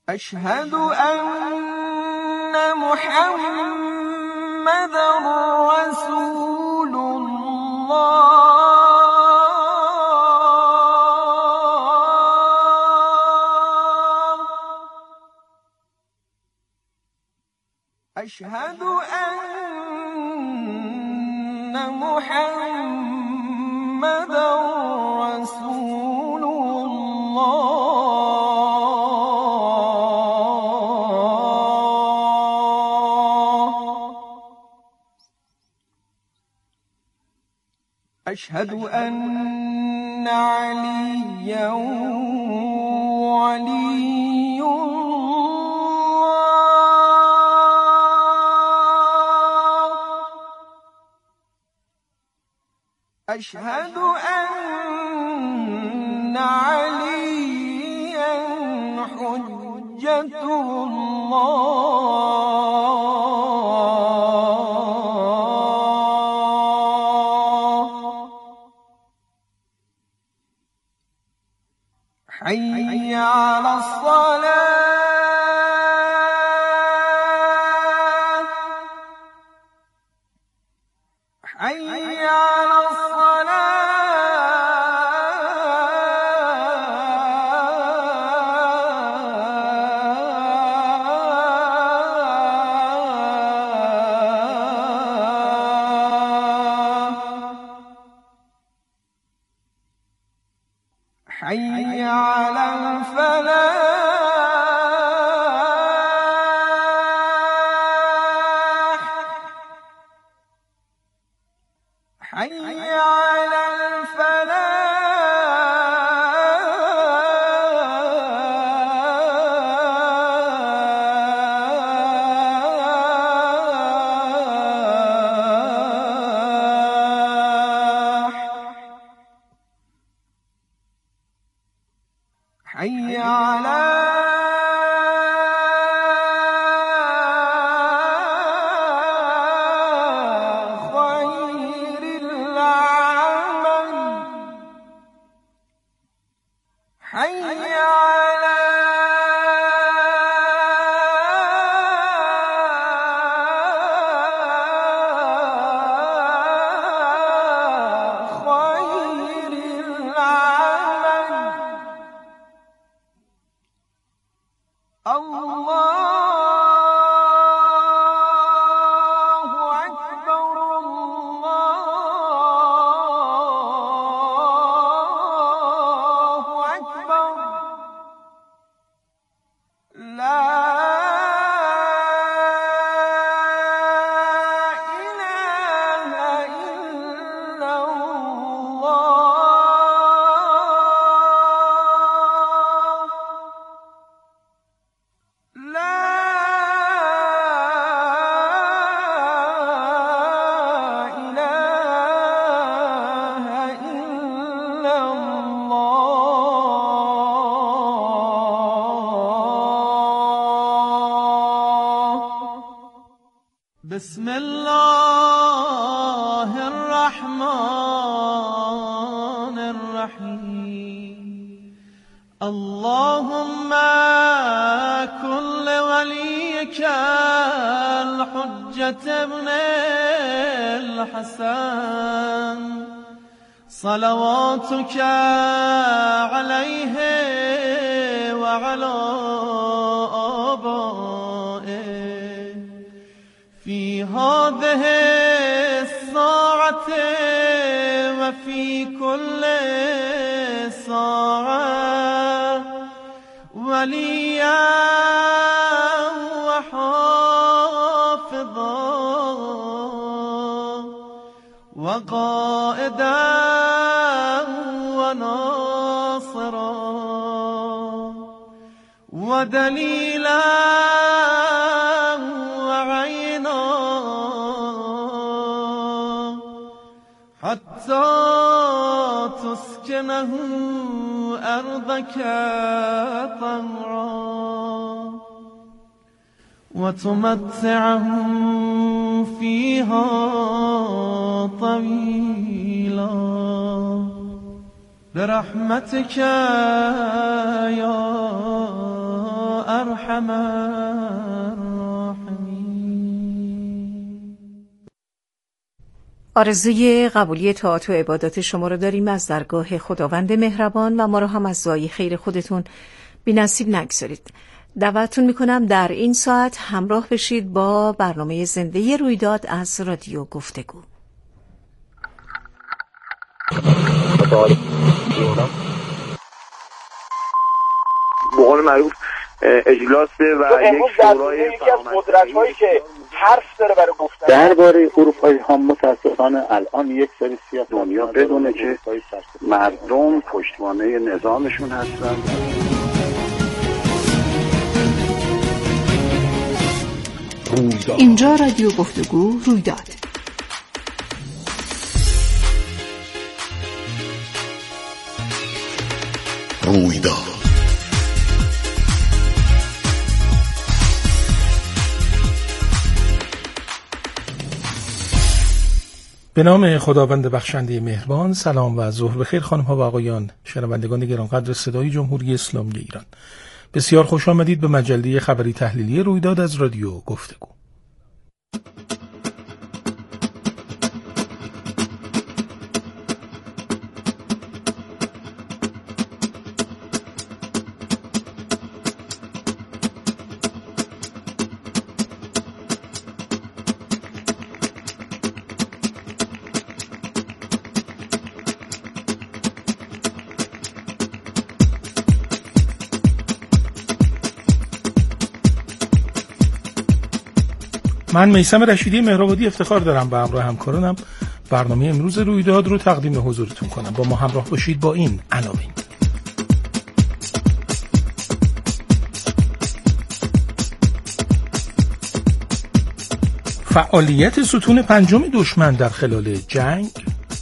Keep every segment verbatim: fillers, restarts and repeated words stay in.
أشهد أن محمدًا رسول الله. أشهد أن محمدًا رسول الله. أشهد أن عليًّا ولي الله. أشهد أن عليًّا حجة الله. حي على الصلاة. حي على حي على الفلاح. حي على الفلاح. حي على خير العمل. حي على خير العمل. الله أكبر. الله أكبر. لا إله إلا الله. لا إله إلا الله. بسم الله الرحمن الرحيم. اللهم كن لوليك الحجة ابن الحسن صلواتك عليه وعلى آبائه في هذه الساعة وفي كل ساعة وليا وحافظا وقائدا وناصرا ودليلا وعينا حتى تسكنه أرضك طوعا وتمتعهم فيها طويلا برحمتك يا أرحم أرحم الراحمين. آرزوی قبولی طاعات و عبادات شما رو داریم از درگاه خداوند مهربان و ما رو هم از دعای خیر خودتون بی‌نصیب نگذارید. دعوتتون میکنم در این ساعت همراه بشید با برنامه زنده رویداد از رادیو گفتگو. بقول معروف اجلاس و یک شورای یکی از قدرت‌هایی که حرف داره برای گفتن درباره اروپایی ها متاسفانه الان یک سری سیاست دنیا بدونه که مردم پشتوانه نظامشون هستن. اینجا رادیو گفتگو رویداد. رویداد به نام خداوند بخشنده مهربان. سلام و ظهر بخیر خانم ها و آقایان، شنوندگان گرانقدر صدای جمهوری اسلامی ایران. بسیار خوش آمدید به مجله خبری تحلیلی رویداد از رادیو گفتگو. من میثم رشیدی مهرآبادی افتخار دارم به همراه همکارانم برنامه امروز رویداد رو تقدیم حضورتون کنم. با ما همراه باشید با این عناوین: فعالیت ستون پنجم دشمن در خلال جنگ،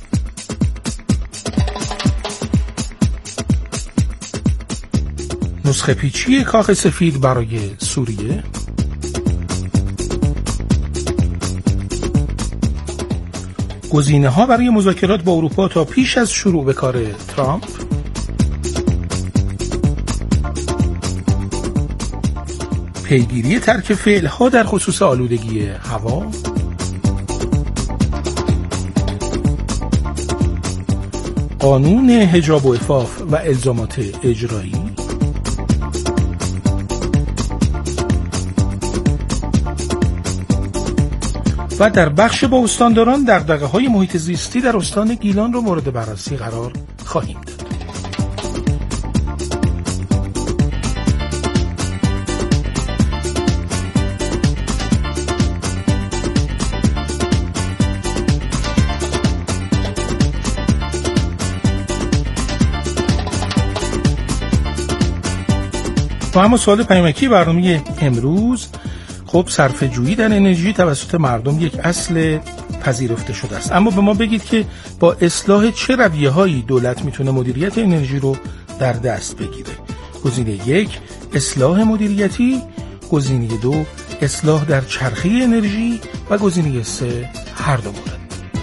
نسخه پیچی کاخ سفید برای سوریه، گزینه‌ها برای مذاکرات با اروپا تا پیش از شروع به کار ترامپ، پیگیری ترک فعل‌ها در خصوص آلودگی هوا، قانون حجاب و عفاف و الزامات اجرایی، و در بخش با استانداران دغدغه‌های محیط زیستی در استان گیلان رو مورد بررسی قرار خواهیم داد. و اما سوال پیامکی برنامه امروز: خب صرفه‌جویی در انرژی توسط مردم یک اصل پذیرفته شده است، اما به ما بگید که با اصلاح چه رویه‌هایی دولت میتونه مدیریت انرژی رو در دست بگیره. گزینه یک: اصلاح مدیریتی، گزینه دو: اصلاح در چرخه انرژی و گزینه سه: هر دو مورد.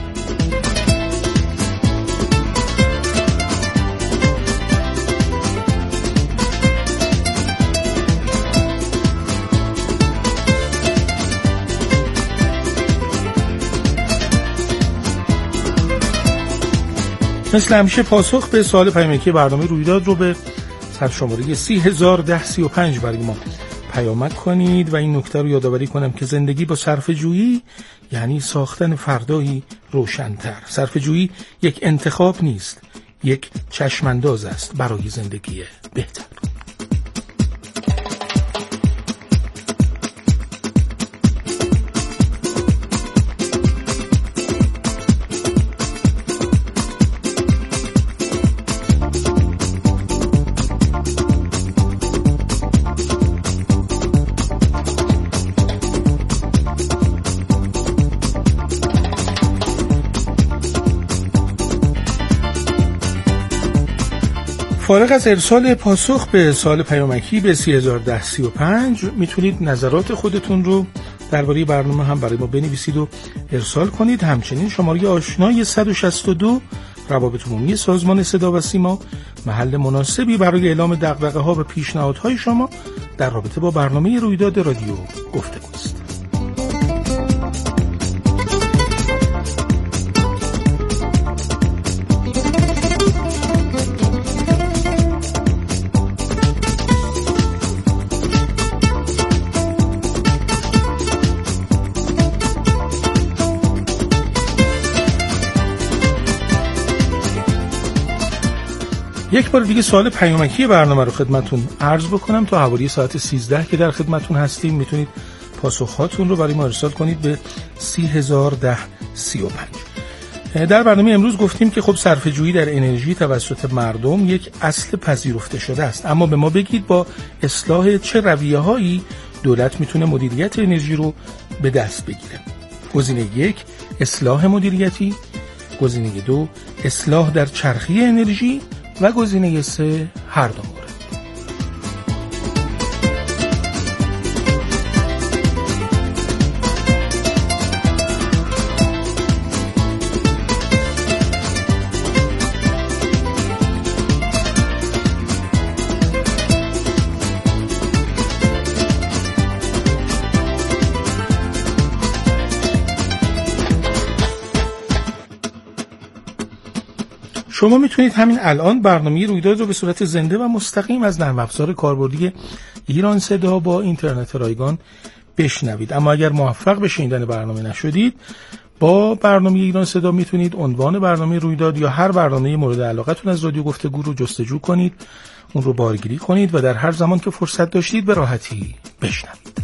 مثل همیشه پاسخ به سوال پیامکی برنامه رویداد رو به سرشماره سی هزار و ده سی و پنج برای ما پیامک کنید و این نکته رو یادآوری کنم که زندگی با صرفه‌جویی یعنی ساختن فردایی روشن‌تر. صرفه‌جویی یک انتخاب نیست، یک چشمانداز است برای زندگی بهتر. فارغ از ارسال پاسخ به سوال پیامکی به سی هزار و ده سی و پنج میتونید نظرات خودتون رو درباره برنامه هم برای ما بنویسید و ارسال کنید. همچنین شماره آشنای صد و شصت و دو روابط عمومی سازمان صدا و سیما محل مناسبی برای اعلام دغدغه‌ها و پیشنهادهای شما در رابطه با برنامه رویداد رادیو گفتگوست. یک بار دیگه سوال پیامکی برنامه رو خدمتون عرض بکنم. تا حوالی ساعت سیزده که در خدمتون هستیم میتونید پاسخهاتون رو برای ما ارسال کنید به سی هزار و ده سی و پنج. در برنامه امروز گفتیم که خب صرفه‌جویی در انرژی توسط مردم یک اصل پذیرفته شده است، اما به ما بگید با اصلاح چه رویه‌هایی دولت میتونه مدیریت انرژی رو به دست بگیره. گزینه یک اصلاح مدیریتی، گزینه دو اصلاح در چرخی انرژی و گزینه سه هر دو مورد. شما میتونید همین الان برنامه رویداد رو به صورت زنده و مستقیم از نرم افزار کاربردی ایران صدا با اینترنت رایگان بشنوید. اما اگر موفق به شنیدن برنامه نشدید، با برنامه ایران صدا میتونید عنوان برنامه رویداد یا هر برنامه مورد علاقتون از رادیو گفتگو رو جستجو کنید، اون رو بارگیری کنید و در هر زمان که فرصت داشتید به راحتی بشنوید.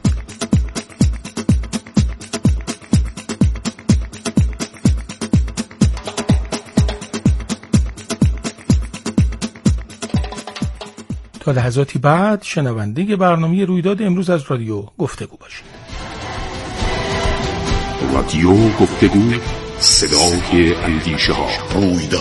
تا لحظاتی بعد شنونده برنامه رویداد امروز از رادیو گفتگو باشید. رادیو گفتگو، صدای اندیشه ها. رویداد.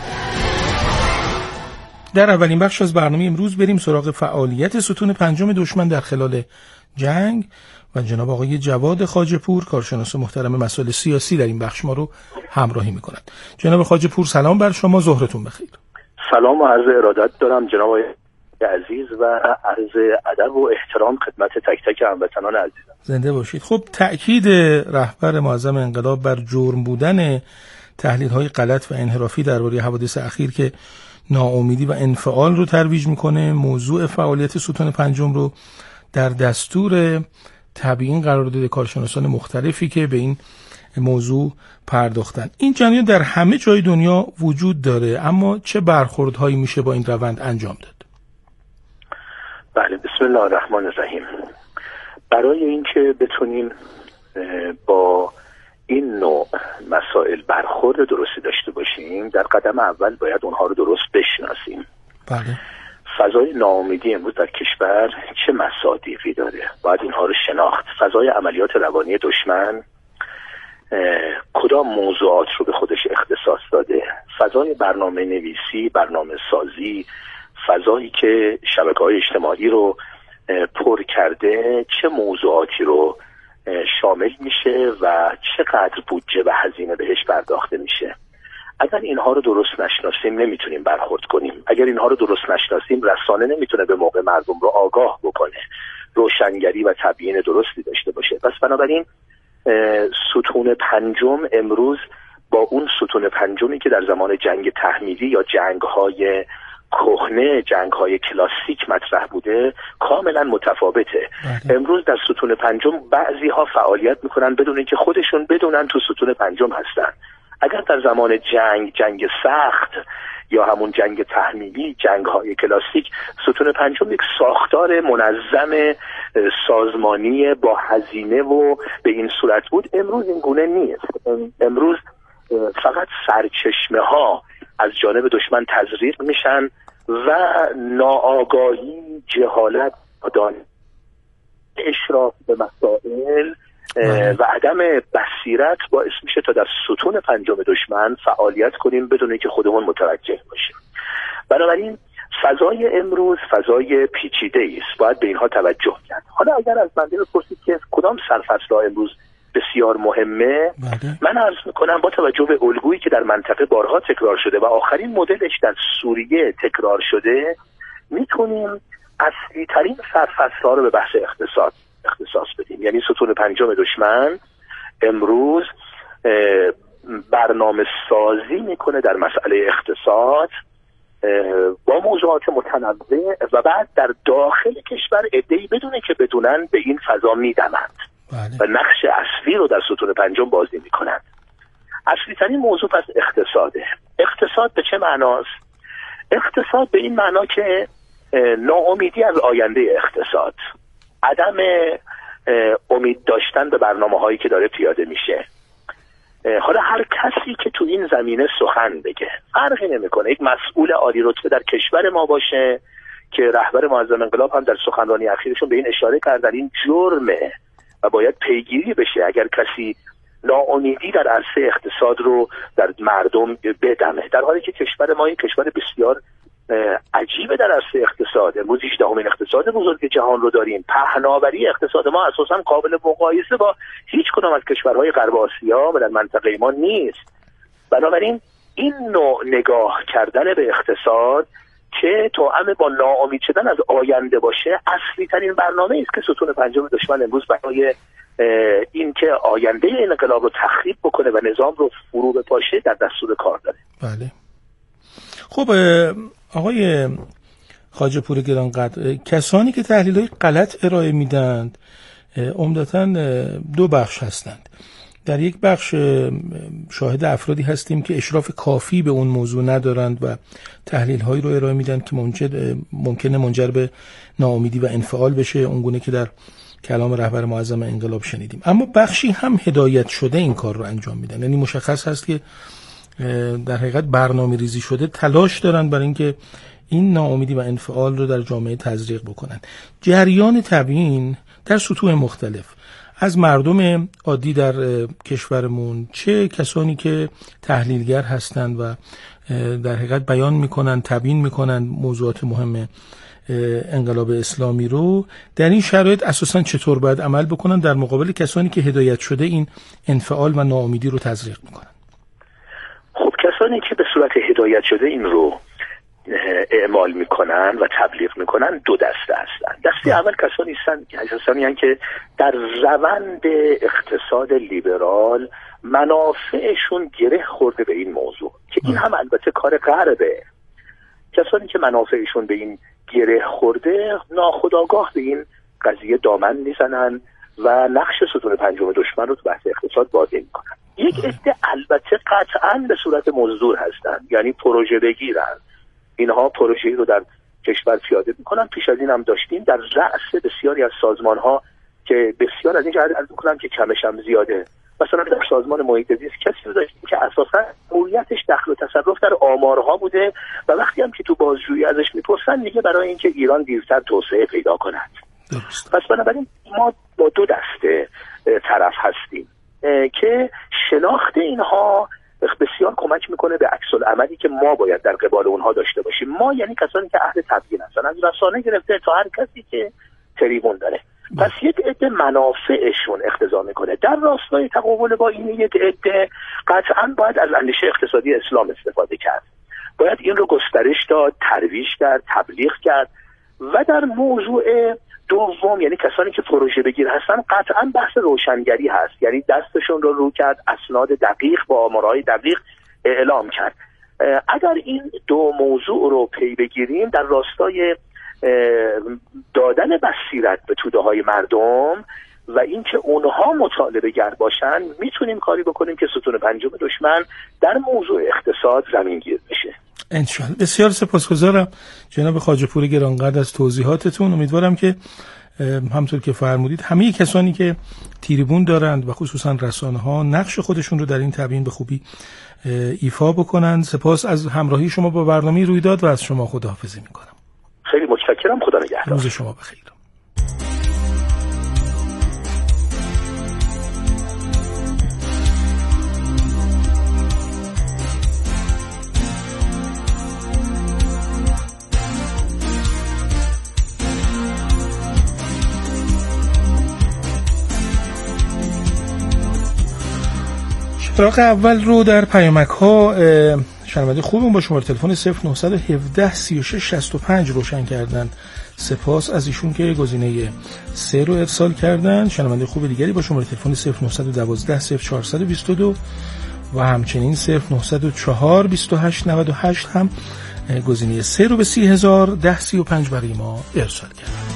در اولین بخش از برنامه امروز بریم سراغ فعالیت ستون پنجم دشمن در خلال جنگ و جناب آقای جواد خواجه‌پور، کارشناس محترم مسائل سیاسی، در این بخش ما رو همراهی می‌کنند. جناب خواجه‌پور سلام بر شما، ظهرتون بخیر. سلام و عرض ارادت دارم جناب عزیز و عرض ادب و احترام خدمت تک تک هموطنان عزیزم. زنده باشید. خب تأکید رهبر معظم انقلاب بر جرم بودن تحلیل‌های غلط و انحرافی درباره حوادث اخیر که ناامیدی و انفعال رو ترویج میکنه، موضوع فعالیت ستون پنجم رو در دستور تبیین قرار داده کارشناسان مختلفی که به این موضوع پرداختن. این جریان در همه جای دنیا وجود داره، اما چه برخوردهایی میشه با این روند انجام داد؟ بله، بسم الله الرحمن الرحیم. برای اینکه بتونیم با این نوع مسائل برخورد درستی داشته باشیم، در قدم اول باید اونها رو درست بشناسیم. بله. فضای ناامیدی امروز در کشور چه مصادیقی داره؟ باید اینها رو شناخت. فضای عملیات روانی دشمن کدام موضوعات رو به خودش اختصاص داده؟ فضای برنامه نویسی، برنامه سازی، فضایی که شبکه‌های اجتماعی رو پر کرده چه موضوعاتی رو شامل میشه و چقدر بودجه و هزینه بهش پرداخته میشه؟ اگر اینها رو درست نشناسیم نمیتونیم برخورد کنیم. اگر اینها رو درست نشناسیم رسانه نمیتونه به موقع مردم رو آگاه بکنه، روشنگری و تبیین درستی داشته باشه. پس بنابراین ستون پنجم امروز با اون ستون پنجمی که در زمان جنگ تحمیلی یا جنگ‌های کهنه، جنگ‌های کلاسیک مطرح بوده کاملا متفاوته. بله. امروز در ستون پنجم بعضی‌ها فعالیت میکنن بدون اینکه خودشون بدونن تو ستون پنجم هستن. اگر در زمان جنگ، جنگ سخت یا همون جنگ تحمیلی، جنگ‌های کلاسیک، ستون پنجم یک ساختار منظم سازمانی با هزینه و به این صورت بود، امروز این گونه نیست. امروز فقط سرچشمه ها از جانب دشمن تزریق میشن و ناآگاهی، جهالت، دانش، اشراف به مسائل و عدم بصیرت باعث میشه تا در ستون پنجم دشمن فعالیت کنیم بدون اینکه خودمون متوجه باشیم. بنابراین فضای امروز فضای پیچیده است، باید به اینها توجه کرد. حالا اگر از من بپرسید که کدام سرفصل‌ها امروز بسیار مهمه، بله. من عرض میکنم با توجه به الگویی که در منطقه بارها تکرار شده و آخرین مدلش در سوریه تکرار شده، میتونیم اصلی ترین سرفصل‌ها رو به بحث اقتصاد اختصاص بدیم. یعنی ستون پنجم دشمن امروز برنامه سازی میکنه در مسئله اقتصاد با موضوعات متنوع و بعد در داخل کشور عده‌ای بدونه که بدونن به این فضا میدمند و نقش اصلی رو در ستون پنجم بازی میکنند. اصلی ترین موضوع پس اقتصاده. اقتصاد به چه معناست؟ اقتصاد به این معنا که ناامیدی از آینده اقتصاد، عدم امید داشتن به برنامه هایی که داره پیاده میشه. حالا هر کسی که تو این زمینه سخن بگه فرقی نمیکنه، یک مسئول عالی رتبه در کشور ما باشه که رهبر معظم انقلاب هم در سخنرانی اخیرشون به این اشاره کردن، این جرمه و باید پیگیری بشه اگر کسی ناامیدی در عرصه اقتصاد رو در مردم بدمه، در حالی که کشور ما این کشور بسیار عجیبه در عرصه اقتصاد. امروز هجدهمین اقتصاد بزرگ جهان رو داریم. پهناوری اقتصاد ما اساساً قابل مقایسه با هیچ کدام از کشورهای غرب آسیا و در منطقه ما نیست. بنابراین این نوع نگاه کردن به اقتصاد که توأم با ناامید شدن از آینده باشه اصلی ترین برنامه است که ستون پنجم دشمن امروز برای این که آینده این انقلاب رو تخریب بکنه و نظام رو فرو بپاشه در دستور کار داره. بله. خب آقای خواجه پور گرانقدر، کسانی که تحلیل‌های غلط ارائه میدند عمدتاً دو بخش هستند. در یک بخش شاهد افرادی هستیم که اشراف کافی به اون موضوع ندارند و تحلیل‌هایی رو ارائه میدن که ممکنه منجر به ناامیدی و انفعال بشه، اونگونه که در کلام رهبر معظم انقلاب شنیدیم. اما بخشی هم هدایت شده این کار رو انجام میدن، یعنی مشخص هست که در حقیقت برنامه ریزی شده تلاش دارن برای اینکه این ناامیدی و انفعال رو در جامعه تزریق بکنن. جریان تبیین در سطوح مختلف از مردم عادی در کشورمون، چه کسانی که تحلیلگر هستند و در حقیقت بیان میکنن، تبیین میکنن موضوعات مهم انقلاب اسلامی رو، در این شرایط اساساً چطور باید عمل بکنن در مقابل کسانی که هدایت شده این انفعال و ناامیدی رو تزریق میکنن؟ خب کسانی که به صورت هدایت شده این رو اعمال میکنن و تبلیغ میکنن دو دسته هستن. دسته اول کسانی هستن که کسانی هستن که در روند اقتصاد لیبرال منافعشون گره خورده به این موضوع، که این هم البته کار غربه. کسانی که منافعشون به این گره خورده ناخودآگاه به این قضیه دامن میزنن و نقش ستون پنجم دشمن رو تو بحث اقتصاد بازی میکنن. یک عده البته قطعاً به صورت مزدور هستن، یعنی پروژه بگیرن. اینها پروژه‌ای رو در کشور پیاده میکنن. پیش از این هم داشتیم در رأس بسیاری از سازمان‌ها که بسیار از این جهت عرض می‌کنم که کمش هم زیاده. مثلا در سازمان محیط زیست کسی رو داشتیم که اساساً هویتش دخل و تصرف در آمارها بوده و وقتی هم که تو بازجویی ازش میپرسن میگه برای اینکه ایران دیرتر توسعه پیدا کند. درست. پس بنابراین ما با دو دسته طرف هستیم که شناخت اینها بسیار کمک میکنه به عکس العملی که ما باید در قبال اونها داشته باشیم. ما یعنی کسانی که اهل تبیین هستن، از رسانه گرفته تا هر کسی که تریبون داره. پس یک عده منافعشون اقتضا میکنه در راستای تقابل با این یک عده قطعا باید از اندیشه اقتصادی اسلام استفاده کرد، باید این رو گسترش داد، ترویج کرد، تبلیغ کرد. و در موضوع دوم یعنی کسانی که پروژه بگیر هستن قطعا بحث روشنگری هست، یعنی دستشون رو رو کرد، اسناد دقیق با آمارهای دقیق اعلام کرد. اگر این دو موضوع رو پی بگیریم در راستای دادن بصیرت به توده های مردم و اینکه اونها مطالبه گر باشن، میتونیم کاری بکنیم که ستون پنجم دشمن در موضوع اقتصاد زمین گیر بشه. انشالله. بسیار سپاسگزارم جناب خواجه پور گرانقدر از توضیحاتتون. امیدوارم که همطور که فرمودید همه کسانی که تریبون دارند و خصوصا رسانه ها نقش خودشون رو در این تبیین به خوبی ایفا بکنند. سپاس از همراهی شما با برنامه رویداد و از شما خداحافظی میکنم. خیلی متشکرم. خدا نگهدار. روز شما بخیر. چراغ اول رو در پیامک ها شنونده خوبمون با شماره تلفن صفر نه یک هفت سی و شش شصت و پنج روشن کردن. سپاس از ایشون که گزینه سه رو ارسال کردن. شنونده خوب دیگری با شماره تلفن صفر نه یک دو صفر چهار دو دو و همچنین صفر نه صفر چهار دو هشت نه هشت هم گزینه سه رو به سی هزار ده سی و پنج برای ما ارسال کردن.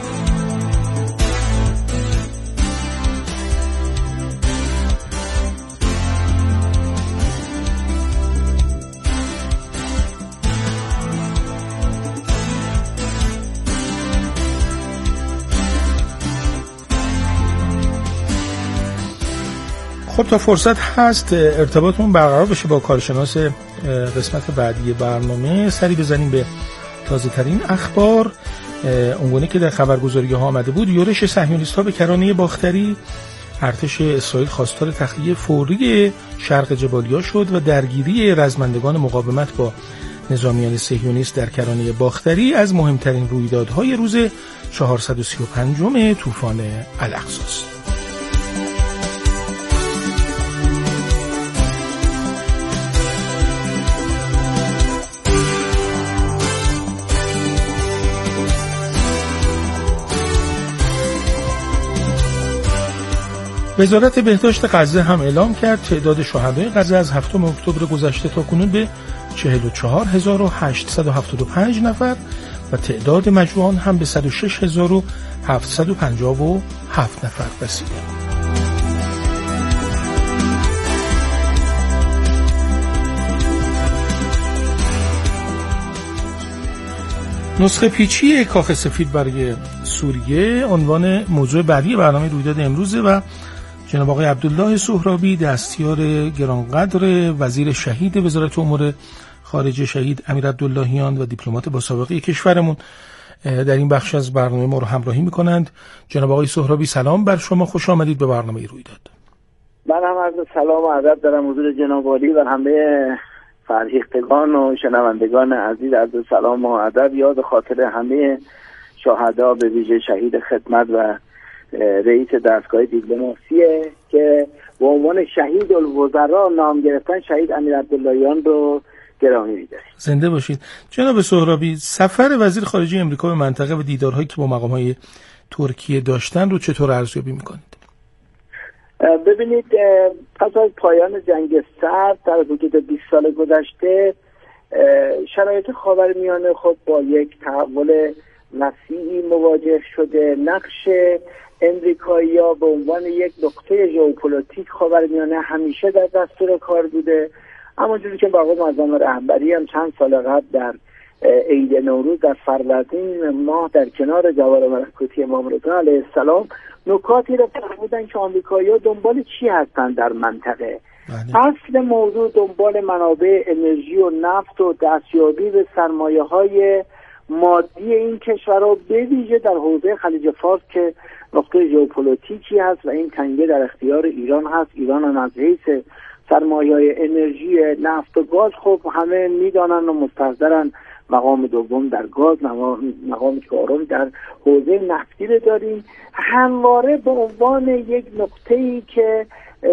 خب تا فرصت هست ارتباطمون برقرار بشه با کارشناس قسمت بعدی برنامه، سری بزنیم به تازه ترین اخبار. اونگونه که در خبرگزاری ها آمده بود، یورش صهیونیست‌ها به کرانه باختری، ارتش اسرائیل خواستار تخلیه فوری شرق جبالیا شد و درگیری رزمندگان مقاومت با نظامیان صهیونیست در کرانه باختری از مهمترین رویدادهای روز چهارصد و سی و پنجم طوفان الاقصی است. وزارت بهداشت غزه هم اعلام کرد تعداد شهدای غزه از هفتم اکتبر گذشته تا کنون به چهل و چهار هزار و هشتصد و هفتاد و پنج نفر و تعداد مجروحان هم به صد و شش هزار و هفتصد و پنجاه و هفت نفر رسیده. نسخه پیچی کاخ سفید برای سوریه عنوان موضوع بعدی برنامه رویداد امروزه و جناب آقای عبدالله سهرابی، دستیار گرانقدر وزیر شهید وزارت امور خارجه شهید امیر عبداللهیان و دیپلمات با سابقه کشورمون در این بخش از برنامه ما رو همراهی میکنند. جناب آقای سهرابی سلام بر شما، خوش آمدید به برنامه رویداد. من هم عرض سلام و ادب دارم حضور جناب عالی و همه فرهیختگان و شنوندگان عزیز. عرض سلام و ادب یاد خاطر همه شهدا، به ویژه شهید خدمت و رئیس دستگاه دیپلماسیه که به عنوان شهید الوزراء نام گرفتن، شهید امیر عبداللهیان رو گرامی می‌داریم. زنده باشید. جناب سهرابی، سفر وزیر خارجه امریکا به منطقه و دیدارهایی که با مقام‌های ترکیه داشتن رو چطور ارزیابی می‌کنید؟ ببینید، پس از پایان جنگ سرد در حدود بیست سال گذشته شرایط خاورمیانه خود با یک تحول وسیعی مواجه شده. نقش امریکایی‌ها به عنوان یک نقطه ژئوپلیتیک خاورمیانه همیشه در دستور کار بوده. اما جوری که مقام معظم رهبری هم چند سال قبل در عید نوروز در فروردین ماه در کنار جوار ملکوتی امام رضا علیه السلام نکاتی را فرمودن که آمریکایی‌ها دنبال چی هستن در منطقه. اصل موضوع دنبال منابع انرژی و نفت و دستیابی به سرمایه‌های مادی این کشورها، به ویژه در حوزه خلیج فارس که نقطه ژئوپلیتیکی هست و این تنگه در اختیار ایران هست. ایران هم از حیث سرمایه‌های انرژی نفت و گاز خب همه میدانن و مستحضرن مقام دوم در گاز، مقام چهارم در حوزه نفتی رو داریم. همواره به عنوان یک نقطه‌ای که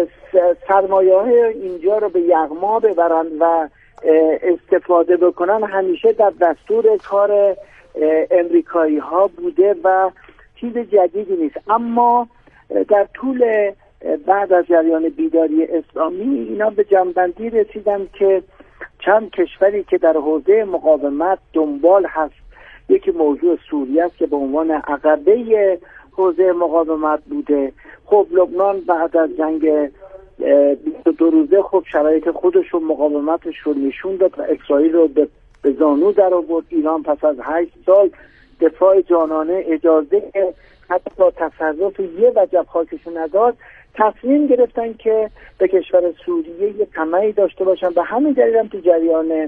سرمایه‌های اینجا رو به یغما ببرن و استفاده بکنن همیشه در دستور کار امریکایی ها بوده و چیز جدیدی نیست. اما در طول بعد از جریان بیداری اسلامی اینا به جنبندی رسیدن که چند کشوری که در حوزه مقاومت دنبال هست، یکی موضوع سوریه است که به عنوان عقبه حوزه مقاومت بوده. خب لبنان بعد از جنگ بیست و دو روزه خب شرایط خودش و مقاومتش رو نشون داد و اسرائیل رو به زانو در آورد. ایران پس از هشت سال دفاع جانانه اجازه حتی با تصرف یه وجب خاکش نداد، تصمیم گرفتن که به کشور سوریه یه طمعی داشته باشن. به همین دلیل هم تو جریان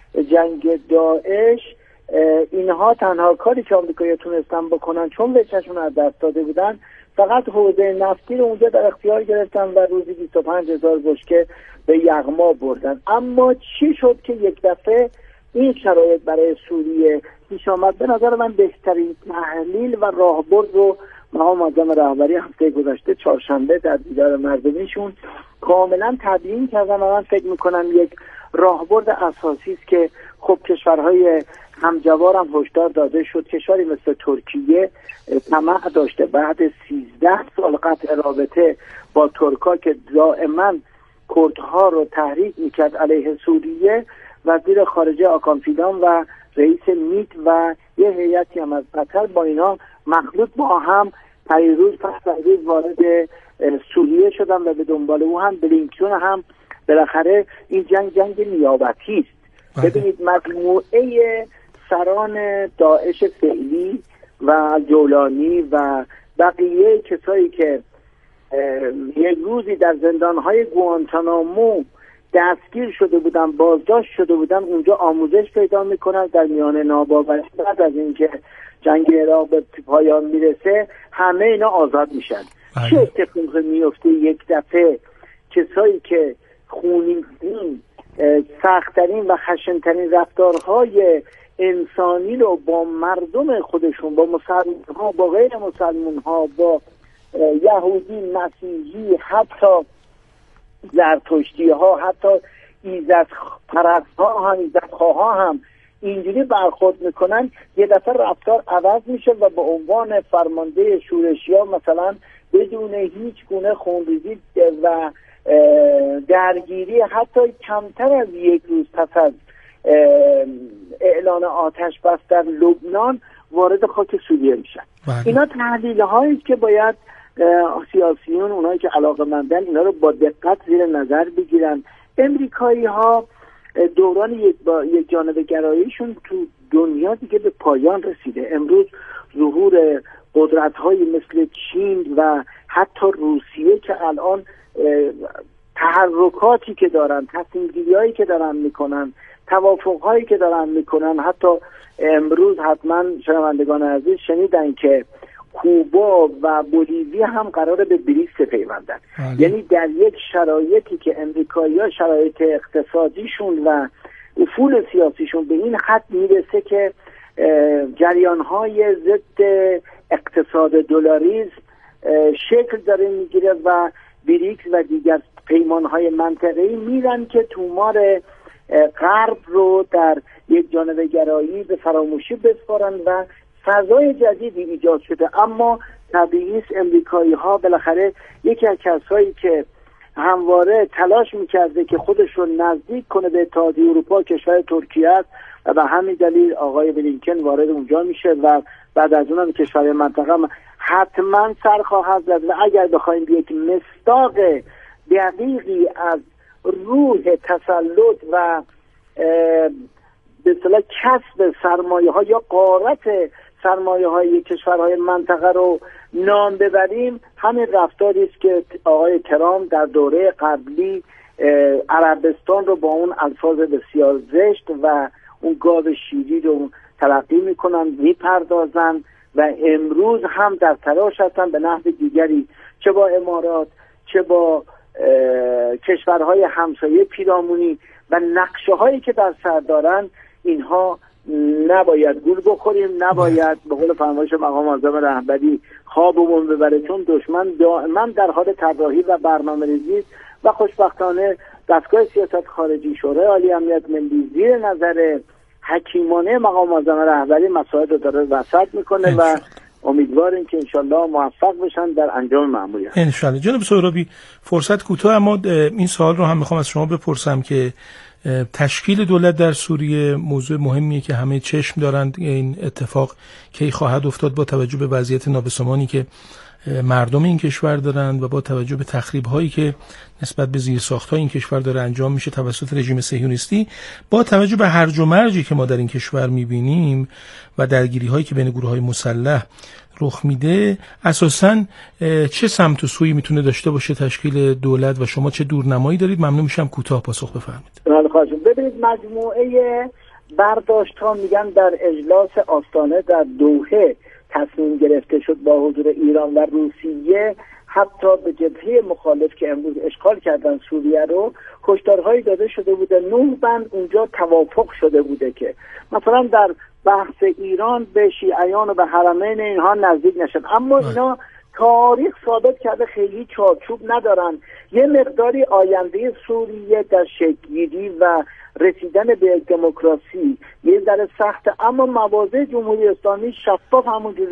جنگ داعش اینها تنها کاری که آمریکایی‌ها تونستن بکنن چون وجهشون از دست داده بودن فقط حوزه نفتی رو اونجا در اختیار گرفتن و روزی بیست و پنج هزار بشکه به یغما بردن. اما چی شد که یک دفعه این شرایط برای سوریه پیش آمد؟ به نظر من بهترین تحلیل و راهبرد رو مقام معظم رهبری هفته گذشته چهارشنبه در دیدار مردمیشون کاملا تبیین کردن و من فکر میکنم یک راهبرد اساسی است که خب کشورهای همجوارم هشدار داده شد. کشوری مثل ترکیه طمع داشته بعد سیزده سال قطع رابطه با ترکا که دائما کردها رو تحریک میکرد علیه سوریه، وزیر خارجه آکان فیدان و رئیس میت و یه هیئتی هم از قطر با اینا مخلوط با هم پیروز پس پیروز وارد سوریه شدن و به دنبال او هم بلینکن هم. بالاخره این جنگ جنگ نیابتی است. ببینید مجموعه سران داعش فعلی و جولانی و بقیه کسایی که یک روزی در زندانهای گوانتانامو دستگیر شده بودن، بازداشت شده بودن، اونجا آموزش پیدا میکنن در میان ناباوری. بعد از اینکه جنگ عراق به پایان میرسه همه اینا آزاد میشن. چه اتفاقی میفته یک دفعه؟ کسایی که خونین‌ترین، سخت‌ترین و خشن‌ترین رفتارهای انسانی رو با مردم خودشون، با مسلمان ها، با غیر مسلمان ها، با یهودی، مسیحی، حتی زرتشتی ها، حتی ایزد پرست ها هم، ایزد خواه ها هم اینجوری برخورد میکنن، یه دفعه رفتار عوض میشه و به عنوان فرمانده شورشی ها مثلا بدون هیچ گونه خونریزی و درگیری حتی کمتر از یک روز پس از اعلان آتش بس در لبنان وارد خاک سوریه میشن. اینا تحلیل هایی که باید سیاسیون، اونایی که علاقه‌مندن، اینا رو با دقت زیر نظر بگیرن. امریکایی ها دوران یک با یک جانبه گراییشون تو دنیا دیگه به پایان رسیده. امروز ظهور قدرت های مثل چین و حتی روسیه که الان تحرکاتی که دارن، تصمیم گیری هایی که دارن میکنن، توافق هایی که دارن میکنن، حتی امروز حتما شنوندگان عزیز شنیدن که کوبا و بولیوی هم قراره به بریکس پیوندن. یعنی در یک شرایطی که امریکایی‌ها شرایط اقتصادیشون و افول سیاسیشون به این خط میرسه که جریان‌های ضد اقتصاد دلاریسم شکل داره میگیره و بریکس و دیگر پیمان‌های منطقه‌ای میرن که تومار غرب رو در یک جانبه گرایی به فراموشی بسپارن و فضای جدیدی ایجاد شده. اما طبیعی است امریکایی ها بالاخره یکی از کسایی که همواره تلاش میکرده که خودش رو نزدیک کنه به اتحادیه اروپا کشور ترکیه است و به همین دلیل آقای بلینکن وارد اونجا میشه و بعد از اونم کشور منطقه حتما سر خواهد زد و اگر بخوایم یک مصداق دقیقی از روح تسلط و به اصطلاح کسب سرمایه ها یا غارت سرمایه های کشورهای منطقه رو نام ببریم، همین رفتاری است که آقای ترامپ در دوره قبلی عربستان رو با اون الفاظ بسیار زشت و اون گاو شیری رو تلقی میکنن، میپردازن و امروز هم در تلاش هستن به نحو دیگری، چه با امارات چه با کشورهای همسایه پیرامونی و نقشه هایی که در سر دارن، اینها نباید گول بخوریم، نباید به قول فرمایش مقام اعظم رهبری خوابمون ببره، چون دشمن دائما در حال طراحی و برنامه‌ریزی و خوشبختانه دستگاه سیاست خارجی شورای عالی امنیت ملی زیر نظر حکیمانه مقام اعظم رهبری مسائل رو داره وسط میکنه و امیدواریم که انشالله موفق بشن در انجام مأموریت. انشالله. جناب سهرابی فرصت کوتاه، اما این سوال رو هم میخوام از شما بپرسم که تشکیل دولت در سوریه موضوع مهمیه که همه چشم دارند این اتفاق کی خواهد افتاد با توجه به وضعیت نابسامانی که مردم این کشور دارند و با توجه به تخریب‌هایی که نسبت به زیرساخت‌های این کشور داره انجام میشه توسط رژیم صهیونیستی، با توجه به هرج و مرجی که ما در این کشور می‌بینیم و درگیری‌هایی که بین گروه‌های مسلح رخ میده، اساساً چه سمت و سویی میتونه داشته باشه تشکیل دولت و شما چه دورنمایی دارید؟ ممنون میشم کوتاه پاسخ بفرمایید. بله خواهش. ببینید مجموعه برداشت‌ها میگن در اجلاس آستانه در دوحه تصمیم گرفته شد با حضور ایران و روسیه حتی به جبهه مخالف که امروز اشغال کردن سوریه رو هشدارهایی داده شده بوده. نه بند اونجا توافق شده بوده که مثلا در بحث ایران به شیعیان و به حرمین اینها نزدیک نشن، اما اینا تاریخ ثابت کرده خیلی چارچوب ندارن. یه مقداری آینده سوریه در شکل‌گیری و رسیدن به دموکراسی یه ذره سخته، اما مواضع جمهوری اسلامی شفاف همونجوری